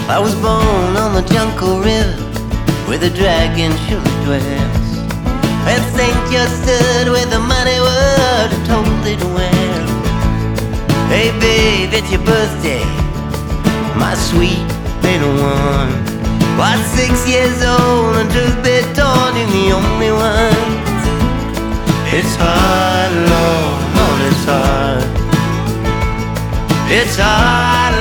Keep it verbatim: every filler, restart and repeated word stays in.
I was born on the Jungle River, where the dragon surely dwells, and Saint just stood where the money would have told it well. Hey babe, it's your birthday, my sweet little one. Why, six years old and truth be told, you're the only one. It's hard, Lord, Lord, it's hard. It's hard.